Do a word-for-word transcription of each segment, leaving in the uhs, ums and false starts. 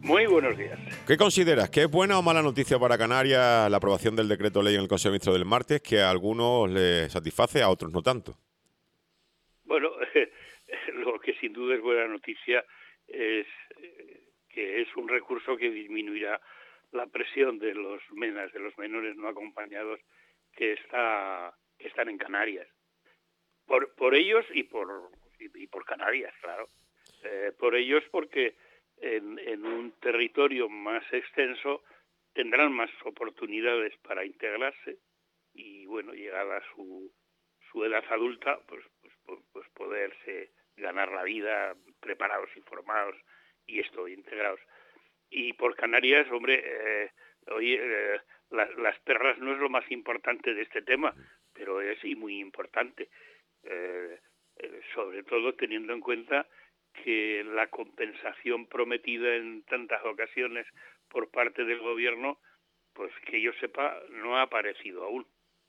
Muy buenos días. ¿Qué consideras? ¿Que es buena o mala noticia para Canarias la aprobación del decreto ley en el Consejo de Ministros del martes, que a algunos les satisface, a otros no tanto? Bueno, eh, lo que sin duda es buena noticia es eh, que es un recurso que disminuirá la presión de los menas, de los menores no acompañados que está que están en Canarias. Por, por ellos y por y, y por Canarias, claro. Eh, por ellos porque en, en un territorio más extenso tendrán más oportunidades para integrarse y, bueno, llegada a su, su edad adulta, pues, pues, pues, pues poderse ganar la vida preparados y formados y esto, integrados. Y por Canarias, hombre, eh, oye, eh, la, las perras no es lo más importante de este tema, pero es y muy importante, eh, eh, sobre todo teniendo en cuenta que la compensación prometida en tantas ocasiones por parte del gobierno, pues que yo sepa, no ha aparecido aún.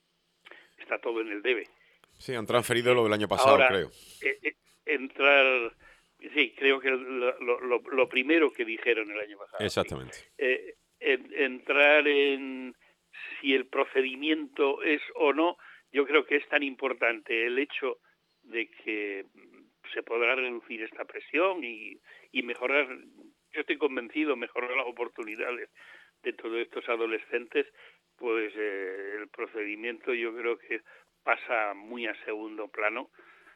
Está todo en el debe. Sí, han transferido eh, lo del año pasado, ahora, creo. Eh, eh, entrar... Sí, creo que lo, lo, lo primero que dijeron el año pasado. Exactamente. Sí. Eh, en, entrar en si el procedimiento es o no, yo creo que es tan importante el hecho de que se podrá reducir esta presión y, y mejorar, yo estoy convencido, mejorar las oportunidades de todos estos adolescentes, pues eh, el procedimiento yo creo que pasa muy a segundo plano.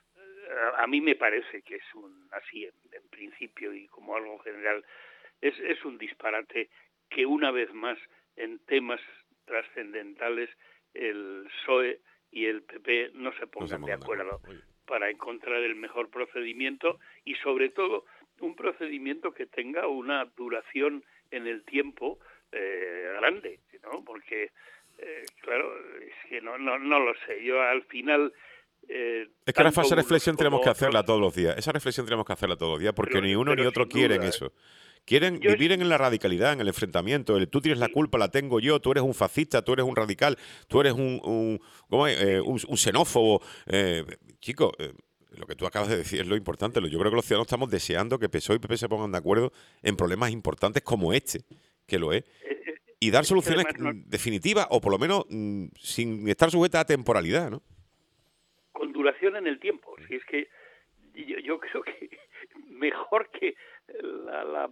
A mí me parece que es un así en, en principio y como algo general es, es un disparate que una vez más en temas trascendentales el P S O E y el P P no se pongan no se de acuerdo para encontrar el mejor procedimiento y sobre todo un procedimiento que tenga una duración en el tiempo eh, grande, ¿no? Porque eh, claro, es que no, no, no lo sé, yo al final Eh, es que esa reflexión tenemos que hacerla todos los días. Esa reflexión tenemos que hacerla todos los días porque pero, ni uno ni otro quieren duda, eso. Quieren yo vivir es... en la radicalidad, en el enfrentamiento. El tú tienes sí. la culpa, la tengo yo. Tú eres un fascista, tú eres un radical, tú eres un, un, ¿cómo es? Eh, un, un xenófobo. Eh, chico, eh, lo que tú acabas de decir es lo importante. Yo creo que los ciudadanos estamos deseando que P S O E y P P se pongan de acuerdo en problemas importantes como este, que lo es. Y dar soluciones no... definitivas o por lo menos mmm, sin estar sujetas a temporalidad, ¿no? Con duración en el tiempo. Si es que yo, yo creo que mejor que la, la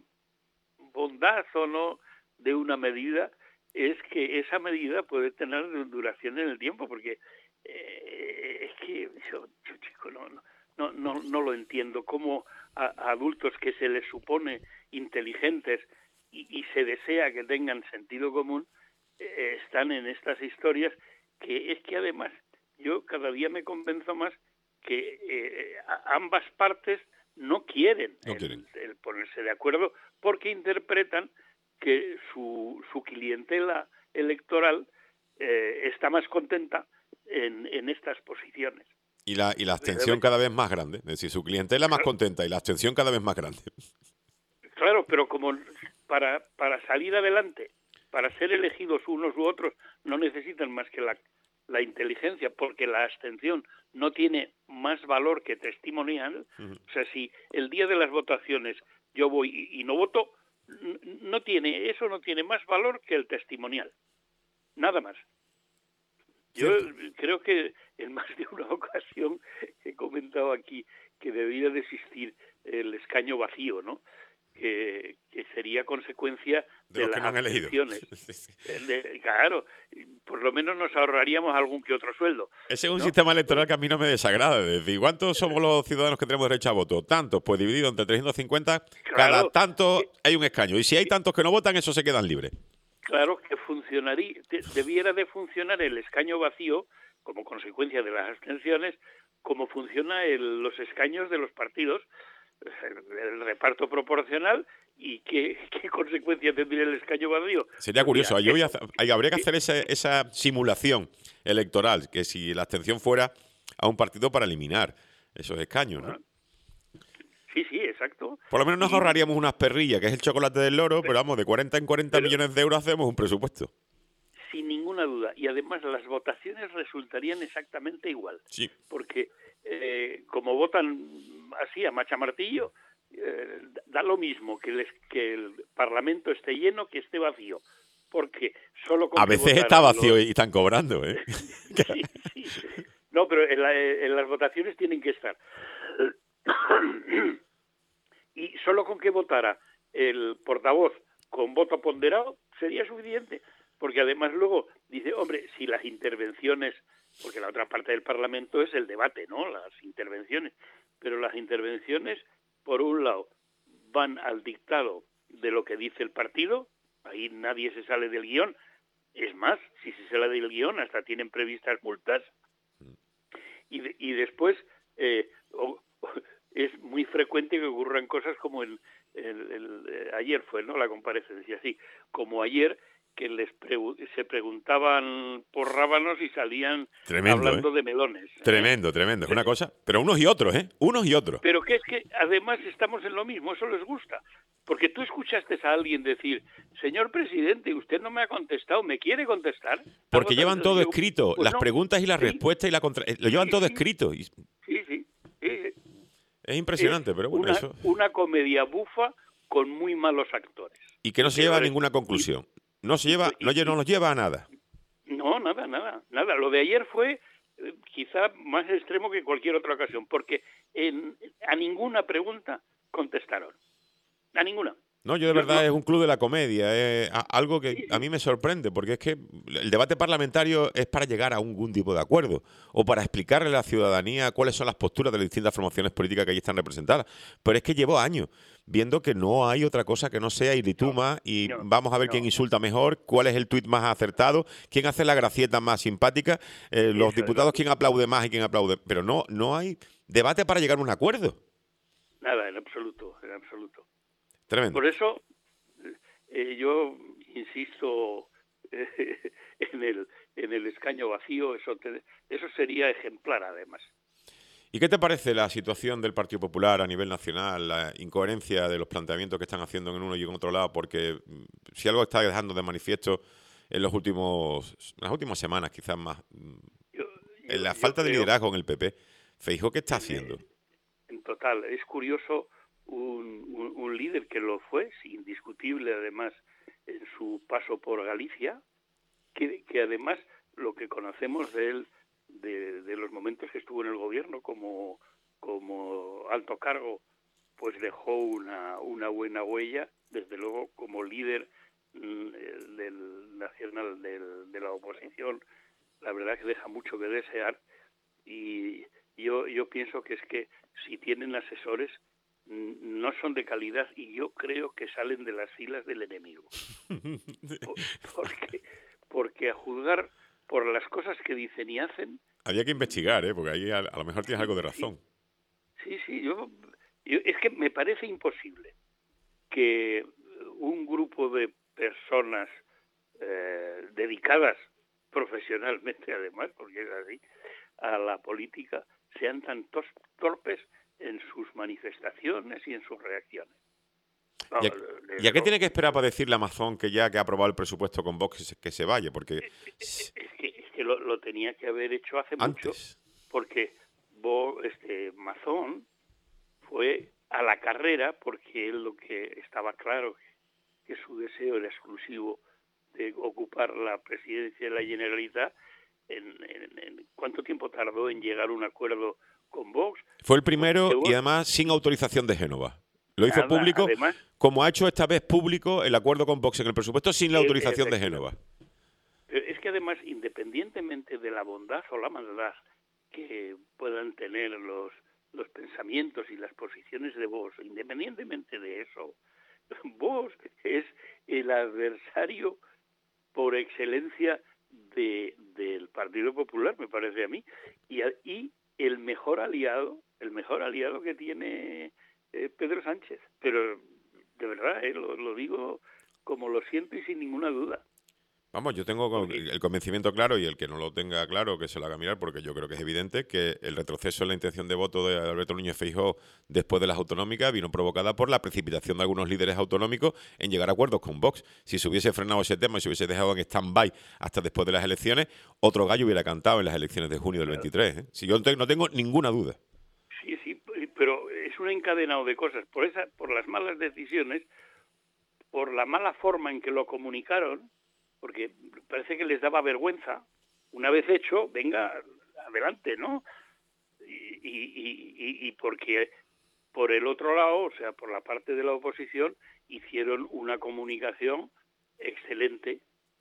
bondad o no de una medida es que esa medida puede tener duración en el tiempo, porque eh, es que yo, yo chico, no, no, no, no lo entiendo. Cómo a, a adultos que se les supone inteligentes y, y se desea que tengan sentido común eh, están en estas historias que es que además yo cada día me convenzo más que eh, ambas partes no quieren, no quieren. El, el ponerse de acuerdo porque interpretan que su, su clientela electoral eh, está más contenta en, en estas posiciones. Y la, y la abstención cada vez más grande. Es decir, su clientela más contenta y la abstención cada vez más grande. Claro, pero como para, para salir adelante, para ser elegidos unos u otros, no necesitan más que la la inteligencia, porque la abstención no tiene más valor que testimonial. Uh-huh. O sea, si el día de las votaciones yo voy y, y no voto, no tiene, eso no tiene más valor que el testimonial. Nada más. Yo ¿Cierto? Creo que en más de una ocasión he comentado aquí que debería de existir el escaño vacío, ¿no? Que, que sería consecuencia de, de las que no abstenciones. De, claro, por lo menos nos ahorraríamos algún que otro sueldo. Ese es un ¿no? sistema electoral que a mí no me desagrada. Es decir, ¿cuántos somos los ciudadanos que tenemos derecho a voto? Tantos, pues dividido entre trescientos cincuenta, claro, cada tanto que, hay un escaño. Y si hay tantos que no votan, esos se quedan libres. Claro que funcionaría, debiera de funcionar el escaño vacío como consecuencia de las abstenciones, como funciona el, los escaños de los partidos, el reparto proporcional y qué, qué consecuencia tendría el escaño vacío. Sería curioso, yo voy a, hay, habría que hacer esa, esa simulación electoral, que si la abstención fuera a un partido para eliminar esos escaños, ¿no? Sí, sí, exacto. Por lo menos nos y, ahorraríamos unas perrillas, que es el chocolate del loro, pero, pero vamos, de cuarenta en cuarenta pero, millones de euros hacemos un presupuesto. Sin ninguna duda. Y además las votaciones resultarían exactamente igual. Sí. Porque eh, como votan así a macha martillo, eh, da lo mismo que, les, que el Parlamento esté lleno que esté vacío, porque solo con a que veces está vacío los... y están cobrando, ¿eh? sí, sí. No, pero en, la, en las votaciones tienen que estar. Y solo con que votara el portavoz con voto ponderado sería suficiente, porque además luego dice, hombre, si las intervenciones, porque la otra parte del Parlamento es el debate, ¿no? Las intervenciones, pero las intervenciones, por un lado, van al dictado de lo que dice el partido, ahí nadie se sale del guión, es más, si se sale del guión hasta tienen previstas multas, y, de, y después eh, o, o, es muy frecuente que ocurran cosas como el, el, el eh, ayer fue, ¿no? La comparecencia, sí, como ayer que les pregu se preguntaban por rábanos y salían tremendo, hablando ¿eh? de melones. Tremendo, ¿eh? tremendo. Es una cosa, pero unos y otros, ¿eh? Unos y otros. Pero que es que además estamos en lo mismo, eso les gusta. Porque tú escuchaste a alguien decir, señor presidente, usted no me ha contestado, ¿me quiere contestar? Porque llevan todo Digo, escrito, pues las no. preguntas y las Sí. respuestas y la contra... Lo llevan Sí, todo sí. escrito. Y... Sí, sí. sí. Es impresionante, es pero bueno, una, eso... una comedia bufa con muy malos actores. Y que no se lleva a Peores. ninguna conclusión. No se Y- lleva, y- no, y- no nos lleva a nada. No, nada, nada, nada. Lo de ayer fue eh, quizá más extremo que cualquier otra ocasión, porque en, a ninguna pregunta contestaron. A ninguna. No, yo de Yo verdad no- es un club de la comedia, es a- algo que Sí, a sí. mí me sorprende, porque es que el debate parlamentario es para llegar a algún tipo de acuerdo o para explicarle a la ciudadanía cuáles son las posturas de las distintas formaciones políticas que allí están representadas. Pero es que llevo años viendo que no hay otra cosa que no sea irituma y no, vamos a ver no. quién insulta mejor, cuál es el tuit más acertado, quién hace la gracieta más simpática, eh, los Eso es diputados lo que- quién aplaude más y quién aplaude. Pero no, no hay debate para llegar a un acuerdo. Nada, en absoluto, en absoluto. Tremendo. Por eso eh, yo insisto eh, en el en el escaño vacío, eso te- eso sería ejemplar además. ¿Y qué te parece la situación del Partido Popular a nivel nacional, la incoherencia de los planteamientos que están haciendo en uno y en otro lado? Porque mm, si algo está dejando de manifiesto en los últimos, en las últimas semanas, quizás más, mm, Yo, en yo- la yo falta de creo, liderazgo en el P P, Feijóo, ¿qué está eh, haciendo? en total, es curioso un, un, un líder que lo fue, sí, indiscutible además en su paso por Galicia, que, que además lo que conocemos de él, de, de los momentos que estuvo en el gobierno como, como alto cargo, pues dejó una, una buena huella, desde luego como líder mm, del nacional del, de la oposición, la verdad que deja mucho que desear, y yo, yo pienso que es que si tienen asesores no son de calidad y yo creo que salen de las filas del enemigo. Por, porque, porque a juzgar por las cosas que dicen y hacen... Había que investigar, ¿eh? Porque ahí a, a lo mejor tienes sí, algo de razón. Sí, sí, yo, yo es que me parece imposible que un grupo de personas eh, dedicadas profesionalmente, además, porque es así, a la política, sean tan tos, torpes en sus manifestaciones y en sus reacciones. No, ¿Y a, ¿Y a qué tiene que esperar para decirle a Amazon que ya que ha aprobado el presupuesto con Vox que se, que se vaya? Porque es, es que, es que lo, lo tenía que haber hecho hace antes. mucho, porque Vox, este, Mazón fue a la carrera porque él lo que estaba claro que su deseo era exclusivo de ocupar la presidencia de la Generalitat. En, en, en ¿Cuánto tiempo tardó en llegar a un acuerdo con Vox? Fue el primero Vox, y además sin autorización de Génova. Lo hizo nada, público, además, como ha hecho esta vez público el acuerdo con Vox en el presupuesto sin la autorización de Génova. Pero es que además, independientemente de la bondad o la maldad que puedan tener los, los pensamientos y las posiciones de Vox, independientemente de eso, Vox es el adversario por excelencia de, del Partido Popular, me parece a mí, y, y el mejor aliado, el mejor aliado que tiene eh, Pedro Sánchez. Pero de verdad, eh, lo, lo digo como lo siento y sin ninguna duda. Vamos, yo tengo Porque... el convencimiento claro, y el que no lo tenga claro que se lo haga mirar, porque yo creo que es evidente que el retroceso en la intención de voto de Alberto Núñez Feijóo después de las autonómicas vino provocada por la precipitación de algunos líderes autonómicos en llegar a acuerdos con Vox. Si se hubiese frenado ese tema y se hubiese dejado en stand-by hasta después de las elecciones, otro gallo hubiera cantado en las elecciones de junio del veintitrés. ¿eh? Si yo no tengo ninguna duda. Sí, sí, pero es es un encadenado de cosas, por esa, por las malas decisiones, por la mala forma en que lo comunicaron, porque parece que les daba vergüenza. Una vez hecho, venga, adelante, ¿no? Y, y, y, y porque por el otro lado, o sea, por la parte de la oposición, hicieron una comunicación excelente,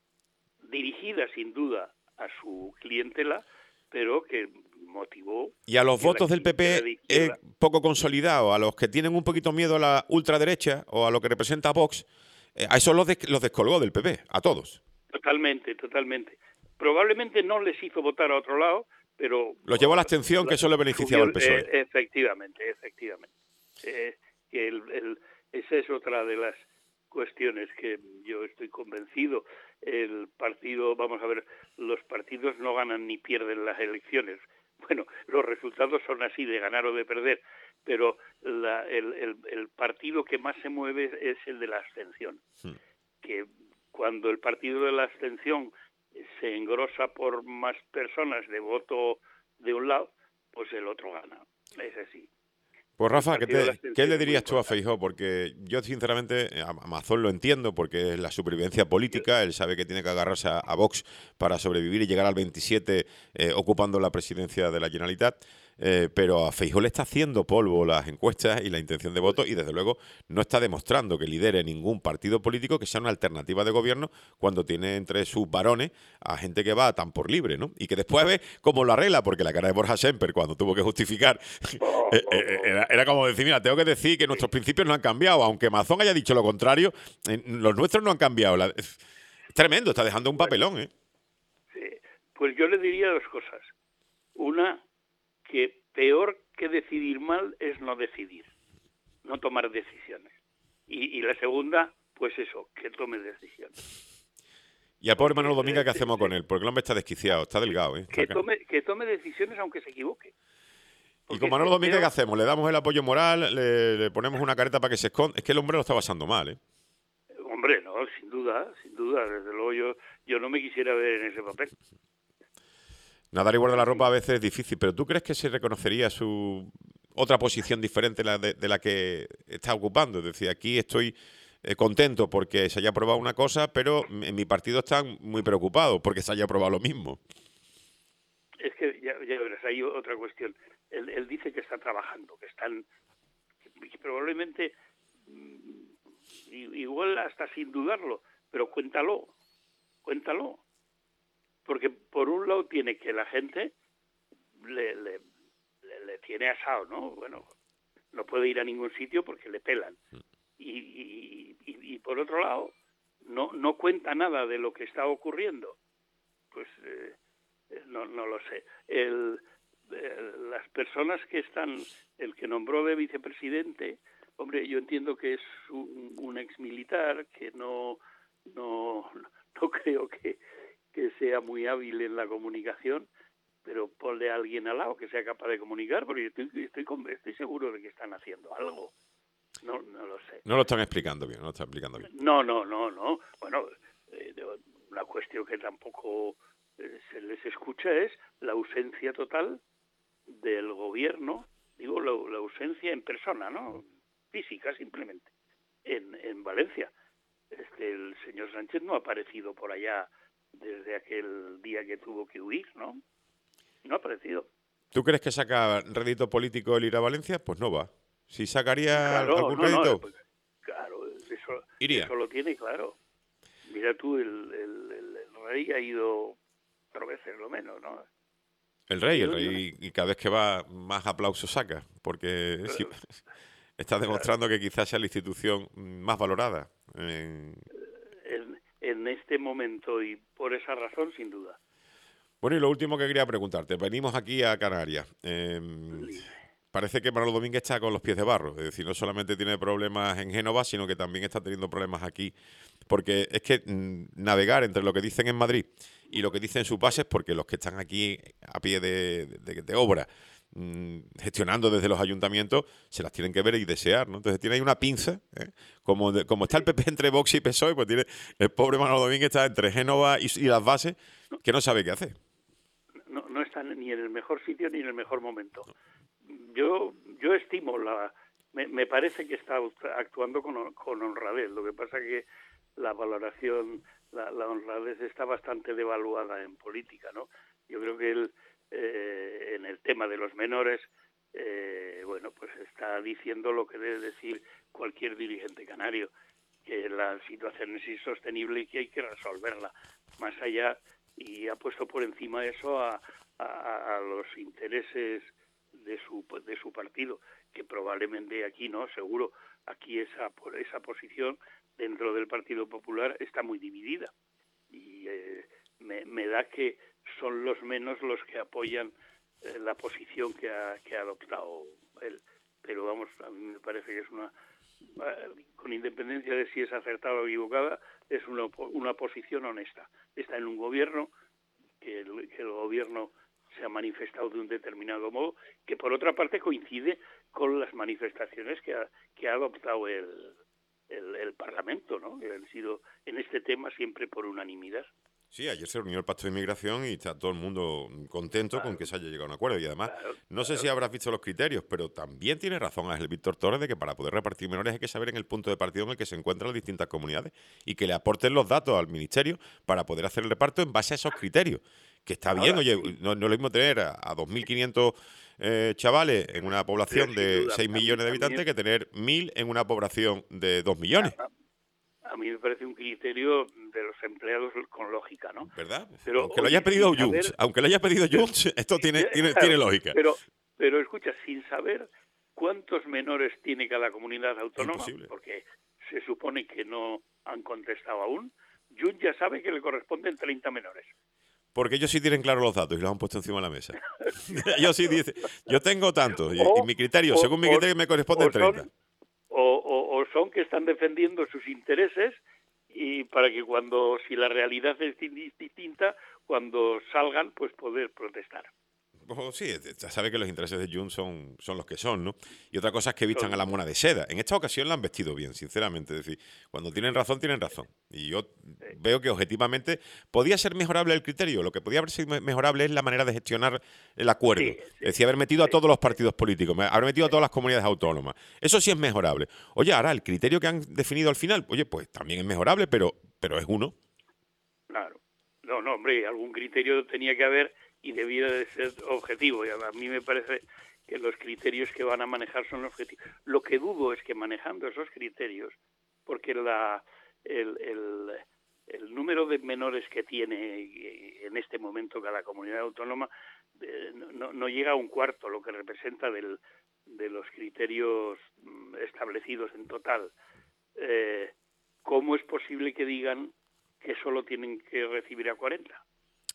dirigida sin duda a su clientela, pero que motivó... Y a los votos del P P eh, poco consolidados, a los que tienen un poquito miedo a la ultraderecha o a lo que representa Vox, eh, a esos los, des los descolgó del P P, a todos. Totalmente, totalmente. Probablemente no les hizo votar a otro lado, pero... Los llevó a la abstención, que eso le beneficiaba al P S O E. Eh, efectivamente, efectivamente. Eh, el, el, esa es otra de las cuestiones que yo estoy convencido. El partido, vamos a ver, los partidos no ganan ni pierden las elecciones. Bueno, los resultados son así, de ganar o de perder, pero la, el, el, el partido que más se mueve es el de la abstención. Sí. Que cuando el partido de la abstención se engrosa por más personas de voto de un lado, pues el otro gana. Es así. Pues Rafa, ¿qué, te, ¿qué le dirías tú a Feijóo? Porque yo sinceramente a Mazón lo entiendo porque es la supervivencia política, él sabe que tiene que agarrarse a, a Vox para sobrevivir y llegar al veintisiete eh, ocupando la presidencia de la Generalitat, eh, pero a Feijóo le está haciendo polvo las encuestas y la intención de voto y desde luego no está demostrando que lidere ningún partido político que sea una alternativa de gobierno cuando tiene entre sus varones a gente que va tan por libre, ¿no? Y que después ve cómo lo arregla, porque la cara de Borja Semper cuando tuvo que justificar eh, eh, era, era como decir, mira, tengo que decir que nuestros principios no han cambiado, aunque Mazón haya dicho lo contrario, eh, los nuestros no han cambiado. La, es tremendo, está dejando un papelón, ¿eh? Sí, pues yo le diría dos cosas. Una, que peor que decidir mal es no decidir, no tomar decisiones. Y, y la segunda, pues eso, que tome decisiones. Y al pobre Manolo Domínguez, ¿qué hacemos con él? Porque el hombre está desquiciado, está delgado, ¿eh? Está que, tome, que tome decisiones aunque se equivoque. Porque y con Manolo Domínguez, ¿qué hacemos? ¿Le damos el apoyo moral? Le, ¿Le ponemos una careta para que se esconda? Es que el hombre lo está pasando mal, ¿eh? Hombre, no, sin duda, sin duda. Desde luego yo, yo no me quisiera ver en ese papel. Nadar y guardar la ropa a veces es difícil, pero ¿tú crees que se reconocería su otra posición diferente de la, de, de la que está ocupando? Es decir, aquí estoy eh, contento porque se haya aprobado una cosa, pero en mi partido están muy preocupados porque se haya aprobado lo mismo. Es que, ya, ya verás, hay otra cuestión. Él, él dice que está trabajando, que están... que probablemente, igual hasta sin dudarlo, pero cuéntalo, cuéntalo. Porque por un lado tiene que la gente le, le, le, le tiene asado, ¿no? Bueno, no puede ir a ningún sitio porque le pelan. Y, y, y, y por otro lado, no, no cuenta nada de lo que está ocurriendo. Pues eh, no, no lo sé. El, el, las personas que están, el que nombró de vicepresidente, hombre, yo entiendo que es un, un exmilitar, que no, no, no creo que... que sea muy hábil en la comunicación, pero ponle a alguien al lado que sea capaz de comunicar, porque estoy, estoy, estoy seguro de que están haciendo algo. No, no lo sé. No lo están explicando bien, no lo están explicando bien. No, no, no, no. Bueno, eh, una cuestión que tampoco eh, se les escucha es la ausencia total del gobierno, digo, la, la ausencia en persona, ¿no? Física, simplemente, en, en Valencia. Este, el señor Sánchez no ha aparecido por allá desde aquel día que tuvo que huir, ¿no? No ha aparecido. ¿Tú crees que saca rédito político el ir a Valencia? Pues no va. Si sacaría claro, algún no, rédito... No, pues, claro, eso, iría. Eso lo tiene claro. Mira tú, el, el, el, el rey ha ido cuatro veces lo menos, ¿no? El rey, el rey, y cada vez que va más aplausos saca, porque claro. sí, está demostrando claro. que quizás sea la institución más valorada. En... En, en este momento y por esa razón, sin duda. Bueno, y lo último que quería preguntarte. Venimos aquí a Canarias. Eh, parece que Manolo Domínguez está con los pies de barro. Es decir, no solamente tiene problemas en Génova, sino que también está teniendo problemas aquí. Porque es que mmm, navegar entre lo que dicen en Madrid y lo que dicen en sus bases, porque los que están aquí a pie de, de, de obra, mmm, gestionando desde los ayuntamientos, se las tienen que ver y desear, ¿no? Entonces tiene ahí una pinza, ¿eh? Como, de, como está el P P entre Vox y P S O E, pues tiene el pobre Manolo Domínguez está entre Génova y, y las bases, que no sabe qué hacer. No, no está ni en el mejor sitio ni en el mejor momento. Yo yo estimo la, me, me parece que está actuando con, con honradez. Lo que pasa que la valoración, la, la honradez está bastante devaluada en política, ¿no? Yo creo que él, eh, en el tema de los menores, eh, bueno, pues está diciendo lo que debe decir cualquier dirigente canario, que la situación es insostenible y que hay que resolverla más allá, y ha puesto por encima eso a, a, a los intereses de su de su partido, que probablemente aquí no, seguro, aquí esa esa posición dentro del Partido Popular está muy dividida, y eh, me, me da que son los menos los que apoyan eh, la posición que ha, que ha adoptado él, pero vamos, a mí me parece que es una, con independencia de si es acertada o equivocada, es una, una posición honesta. Está en un gobierno, que el, que el gobierno se ha manifestado de un determinado modo, que por otra parte coincide con las manifestaciones que ha, que ha adoptado el, el, el Parlamento, ¿no? Que han sido en este tema siempre por unanimidad. Sí, ayer se reunió el Pacto de Inmigración y está todo el mundo contento claro. con que se haya llegado a un acuerdo. Y además, claro, no sé claro. si habrás visto los criterios, pero también tiene razón Ángel Víctor Torres de que para poder repartir menores hay que saber en el punto de partida en el que se encuentran las distintas comunidades y que le aporten los datos al Ministerio para poder hacer el reparto en base a esos criterios. Que está Ahora, bien, oye, sí. no, no es lo mismo tener a, a dos mil quinientos eh, chavales en una población de duda, seis millones de habitantes también. que tener mil en una población de dos millones. Ah, A mí me parece un criterio de los empleados con lógica, ¿no? ¿Verdad? Pero, aunque, oye, lo haya pedido Junts, saber... aunque lo haya pedido Junts, esto tiene, tiene, claro, tiene lógica. Pero, pero escucha, sin saber cuántos menores tiene cada comunidad autónoma, Imposible. porque se supone que no han contestado aún, Junts ya sabe que le corresponden treinta menores. Porque ellos sí tienen claro los datos y los han puesto encima de la mesa. Ellos sí dicen, yo tengo tantos, y, o, y mi criterio, o, según mi criterio, o, me corresponden treinta. Son, o, o, o son que están defendiendo sus intereses y para que cuando, si la realidad es distinta, cuando salgan, pues poder protestar. Oh, sí, ya sabe que los intereses de Junts son, son los que son, ¿no? Y otra cosa es que vistan a la mona de seda. En esta ocasión la han vestido bien, sinceramente. Es decir, cuando tienen razón, tienen razón. Y yo sí. veo que objetivamente podía ser mejorable el criterio. Lo que podía haber sido mejorable es la manera de gestionar el acuerdo. Sí, sí. Es decir, haber metido sí. a todos los partidos políticos, haber metido a todas las comunidades autónomas. Eso sí es mejorable. Oye, ahora, el criterio que han definido al final, oye, pues también es mejorable, pero, pero es uno. Claro. No, no, hombre, algún criterio tenía que haber y debiera de ser objetivo. Y a mí me parece que los criterios que van a manejar son objetivos. Lo que dudo es que manejando esos criterios, porque la el, el, el número de menores que tiene en este momento cada comunidad autónoma eh, no, no llega a un cuarto, lo que representa del, de los criterios establecidos en total. Eh, ¿Cómo es posible que digan que solo tienen que recibir a cuarenta?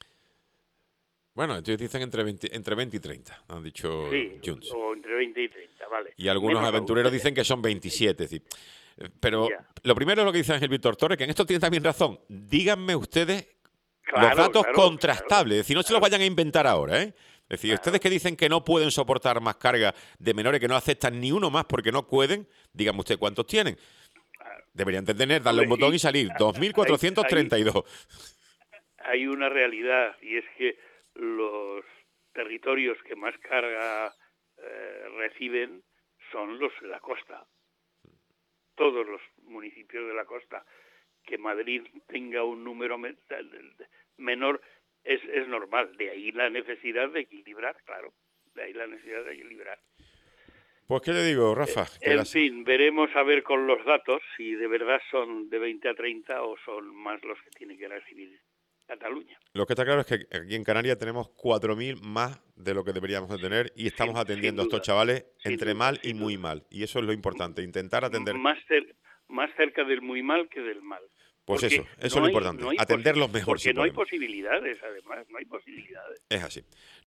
Bueno, ellos dicen entre veinte, entre veinte y treinta, han dicho sí, Junts. O entre veinte y treinta, vale. Y algunos Menos aventureros dicen que son veintisiete. Es decir, pero yeah. lo primero es lo que dice Ángel Víctor Torres, que en esto tiene también razón. Díganme ustedes claro, los datos claro, contrastables. Claro, es decir, no claro. se los vayan a inventar ahora, ¿eh? Es decir, claro. ustedes que dicen que no pueden soportar más carga de menores, que no aceptan ni uno más porque no pueden, díganme usted cuántos tienen. Claro. Deberían de tener, darle un botón y salir. dos mil cuatrocientos treinta y dos. Hay, hay una realidad, y es que los territorios que más carga eh, reciben son los de la costa. Todos los municipios de la costa. Que Madrid tenga un número me- menor es, es normal. De ahí la necesidad de equilibrar, claro. De ahí la necesidad de equilibrar. Pues, ¿qué le digo, Rafa? Eh, en las... fin, veremos a ver con los datos si de verdad son de veinte a treinta o son más los que tiene que recibir Cataluña. Lo que está claro es que aquí en Canarias tenemos cuatro mil más de lo que deberíamos de tener y estamos sin, atendiendo sin duda, a estos chavales entre duda, mal y muy duda. mal. Y eso es lo importante, intentar atender... Más, cer- más cerca del muy mal que del mal. Pues porque eso, eso no es lo hay, importante, no atenderlos mejor. Porque si no podemos. hay posibilidades, además, no hay posibilidades. Es así.